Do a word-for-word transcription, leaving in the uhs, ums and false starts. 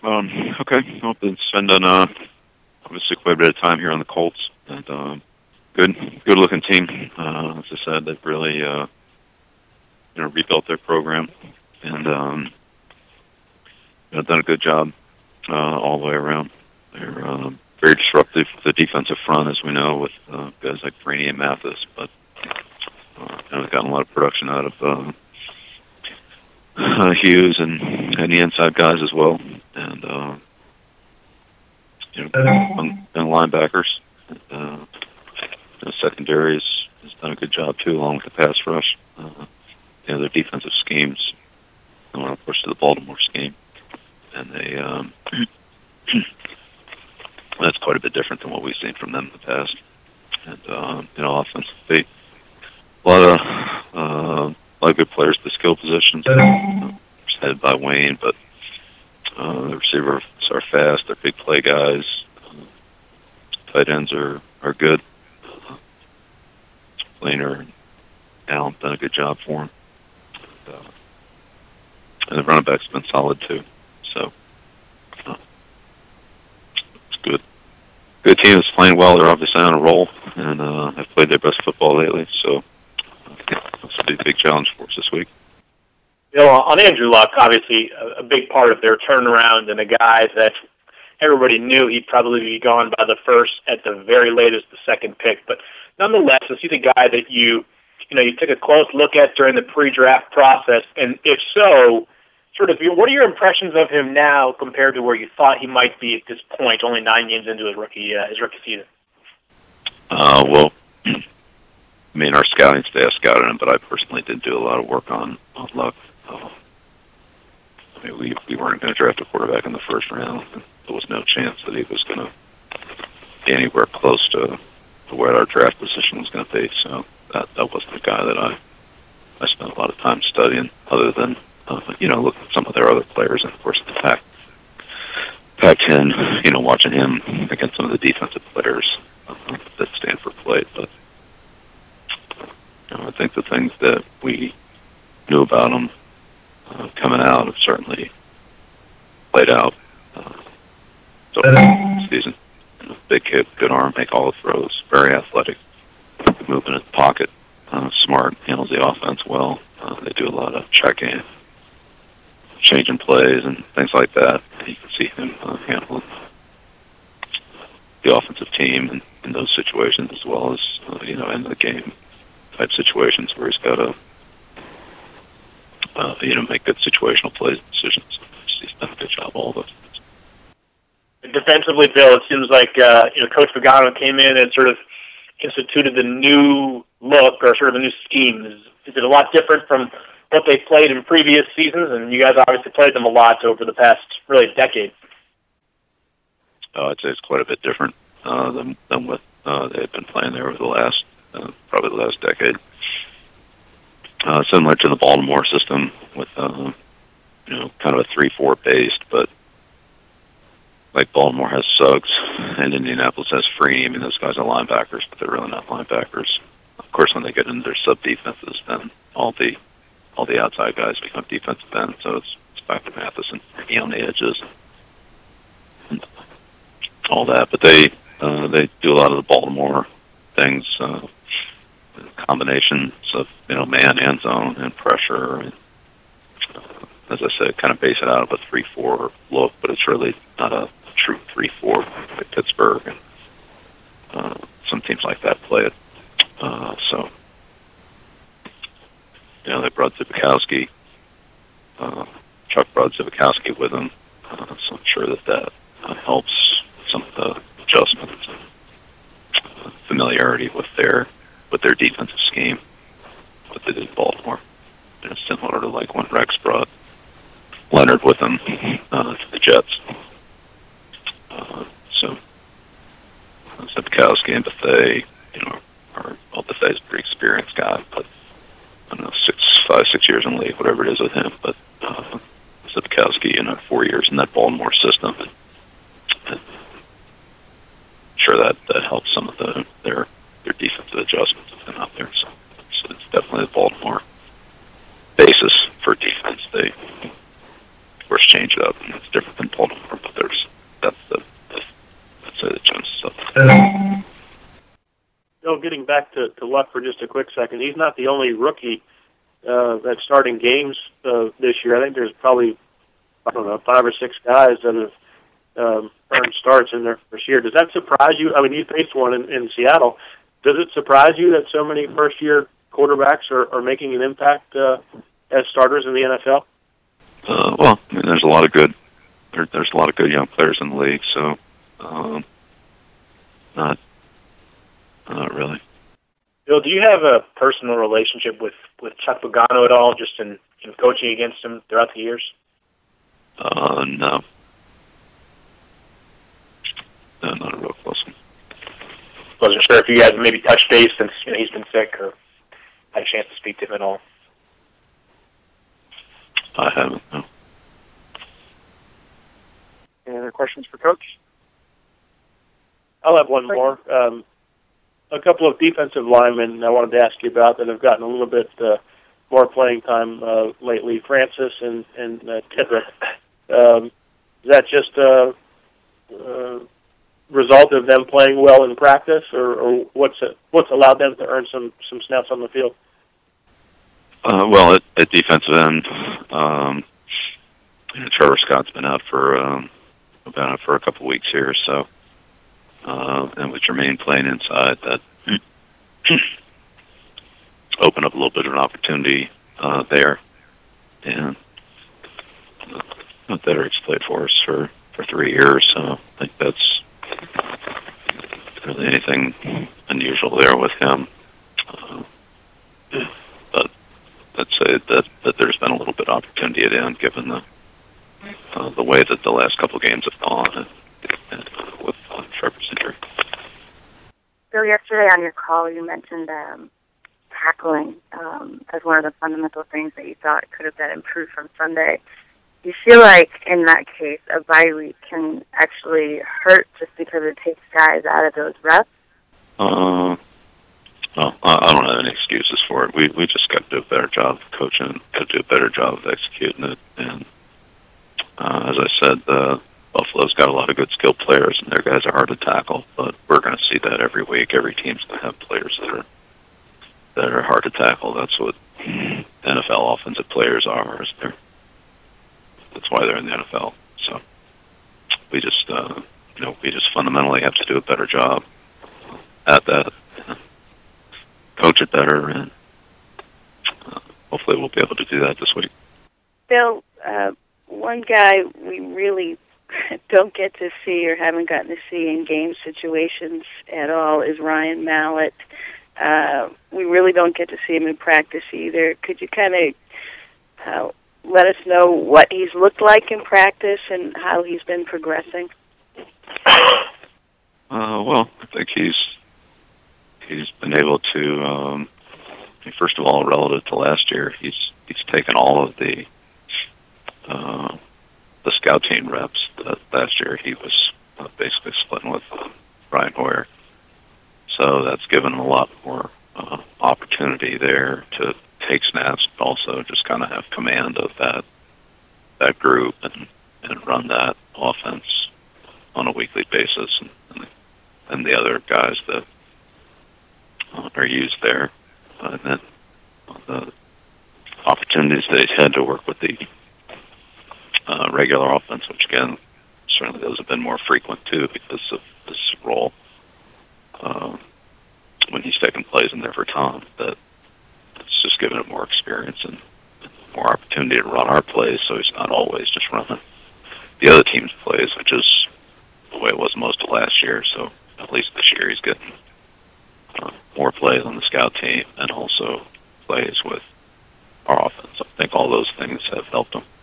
Um, okay. Well, been spending uh, obviously quite a bit of time here on the Colts, and um, good, good-looking team. Uh, as I said, they've really uh, you know rebuilt their program, and um, you know, done a good job uh, all the way around. They're uh, very disruptive with the defensive front, as we know, with uh, guys like Freeney and Mathis, but uh, you know, they've gotten a lot of production out of uh, uh, Hughes and, and the inside guys as well, and uh, you know, and, and linebackers. Uh, the secondary has, has done a good job too, along with the pass rush. Uh, you know, their defensive schemes, I want to push to the Baltimore scheme, and they um, that's quite a bit different than what we've seen from them in the past. And uh, you know, offensively, a lot of uh, a lot of good players at the skill positions. Uh, headed by Wayne, but uh, the receivers are fast. They're big play guys. Uh, tight ends are are good. Uh, Laner and Allen done a good job for him. And, uh, and the running back's been solid too. So uh, it's good. Good team that's playing well. They're obviously on a roll, and uh, have played their best football lately. So uh, it's a big, big challenge for us this week. Bill, on Andrew Luck, obviously a, a big part of their turnaround, and a guy that everybody knew he'd probably be gone by the first, at the very latest, the second pick. But nonetheless, is he the guy that you, you know, you took a close look at during the pre-draft process? And if so, sort of, what are your impressions of him now compared to where you thought he might be at this point, only nine games into his rookie uh, his rookie season? Uh, well, I mean, our scouting staff scouted him, but I personally did do a lot of work on, on Luck. Uh, I mean, we we weren't going to draft a quarterback in the first round. There was no chance that he was going to be anywhere close to, to where our draft position was going to be. So that that wasn't the guy that I I spent a lot of time studying. Other than uh, you know, looking at some of their other players, and of course the Pac Pac ten. You know, watching him against some of the defensive players uh, that Stanford played. But you know, I think the things that we knew about him Uh, coming out have certainly played out uh, so this season. You know, big kid, good arm, make all the throws, very athletic, moving in the pocket, uh, smart, handles the offense well. Uh, they do a lot of checking, changing plays, and things like that. You can see him uh, handling the offensive team in, in those situations, as well as uh, you know, in the game type situations where he's got to Uh, you know, make good situational plays and decisions. He's done a good job all of those things. Defensively, Bill, it seems like uh, you know Coach Pagano came in and sort of instituted the new look or sort of a new scheme. Is, is it a lot different from what they played in previous seasons? And you guys obviously played them a lot over the past really decade. Uh, I'd say it's quite a bit different uh, than, than what uh, they've been playing there over the last, uh, probably the last decade. Uh, similar to the Baltimore system with, uh, you know, kind of a three four based, but like Baltimore has Suggs and Indianapolis has Freeney. I mean, those guys are linebackers, but they're really not linebackers. Of course, when they get into their sub-defenses, then all the all the outside guys become defensive ends, so it's, it's back to Mathis and Freeney on the edges and all that. But they, uh, they do a lot of the Baltimore things, uh, combinations of, you know, man and zone and pressure, and uh, as I said, kind of base it out of a three four look, but it's really not a true three four like Pittsburgh and uh, some teams like that play it. Uh, so, you know, they brought Zibikowski, uh, Chuck brought Zibikowski with him, uh, so I'm sure that that uh, helps some of the adjustments and uh, familiarity with their with their defensive scheme, what they did in Baltimore. You know, similar to like when Rex brought Leonard with him uh, to the Jets. Uh, so, uh, Zibikowski and Bethea, you know, are, well, Bethea's a pretty experienced guy, but I don't know, six, five, six years in the league, whatever it is with him, but uh, Zibikowski, you know, four years in that Baltimore system, and, and I'm sure that, that helps some of the, their their defensive adjustments have been out there. So, so it's definitely the Baltimore basis for defense. They, of course, change it up, and it's different than Baltimore. Bill, getting back to, to Luck for just a quick second, he's not the only rookie uh, that's starting games uh, this year. I think there's probably, I don't know, five or six guys that have um, earned starts in their first year. Does that surprise you? I mean, you faced one in, in Seattle. Does it surprise you that so many first-year quarterbacks are, are making an impact uh, as starters in the N F L? Uh, well, I mean, there's a lot of good there, there's a lot of good young players in the league, so um, not not really. Bill, do you have a personal relationship with, with Chuck Pagano at all, just in, in coaching against him throughout the years? Uh, no. No, not a real close one. Wasn't sure if you guys maybe touched base since you know, he's been sick or had a chance to speak to him at all. I haven't, no. Any other questions for Coach? I'll have one more. Um, a couple of defensive linemen I wanted to ask you about that have gotten a little bit uh, more playing time uh, lately, Francis and, and uh, Tippett. Um, is that just a uh, result of them playing well in practice, or, or what's it, what's allowed them to earn some, some snaps on the field? Uh, well, at, at defensive end, um, you know, Trevor Scott's been out for um, been out for a couple of weeks here, so uh, and with Jermaine playing inside, that opened up a little bit of an opportunity uh, there. And uh, not that Eric's played for us for, for three years, so I think that's really anything unusual there with him. Uh, but I'd say that, that there's been a little bit of opportunity at end, given the uh, the way that the last couple of games have gone and, and, uh, with uh, Trevor's injury. So yesterday on your call, you mentioned um, tackling um, as one of the fundamental things that you thought could have been improved from Sunday. Do you feel like, in that case, a bye week can actually hurt just because it takes guys out of those reps? Uh, well, I, I don't have any excuses for it. We we just got to do a better job of coaching, got to do a better job of executing it. And uh, as I said, uh, Buffalo's got a lot of good skilled players, and their guys are hard to tackle. But we're going to see that every week. Every team's going to have players that are that are hard to tackle. That's what N F L offensive players are. Is they're, that's why they're in the N F L. So we just, uh, you know, we just fundamentally have to do a better job at that. Coach it better, and uh, hopefully we'll be able to do that this week. Bill, uh, one guy we really don't get to see or haven't gotten to see in game situations at all is Ryan Mallett. Uh, we really don't get to see him in practice either. Could you kind of uh, let us know what he's looked like in practice and how he's been progressing? Uh, well, I think he's he's been able to. Um, first of all, relative to last year, he's he's taken all of the uh, the scout team reps. That last year, he was uh, basically splitting with uh, Brian Hoyer. So that's given him a lot more uh, opportunity there to take snaps, but also just kind of have command of that that group and, and run that offense on a weekly basis, and, and, and the other guys that uh, are used there. Uh, and then uh, the opportunities that he's had to work with the uh, regular offense, which again, certainly those have been more frequent too because of this role. Uh, when he's taking plays in there for Tom, that it's just given him more experience and more opportunity to run our plays, so he's not always just running the other team's plays, which is the way it was most of last year. So at least this year he's getting uh, more plays on the scout team and also plays with our offense. I think all those things have helped him.